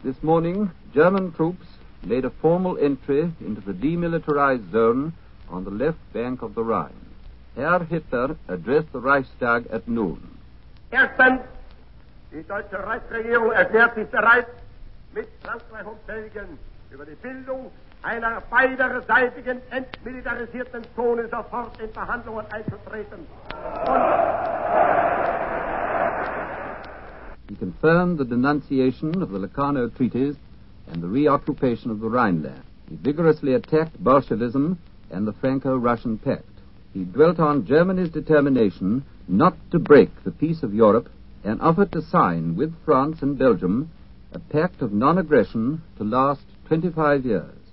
This morning, German troops made a formal entry into the demilitarized zone on the left bank of the Rhine. Herr Hitler addressed the Reichstag at noon. Erstens, die deutsche Reichsregierung erklärt sich bereit, mit Frankreich und Belgien über die Bildung einer beiderseitigen entmilitarisierten Zone sofort in Verhandlungen einzutreten. He confirmed the denunciation of the Locarno treaties and the reoccupation of the Rhineland. He vigorously attacked Bolshevism and the Franco-Russian Pact. He dwelt on Germany's determination not to break the peace of Europe and offered to sign with France and Belgium a pact of non-aggression to last 25 years.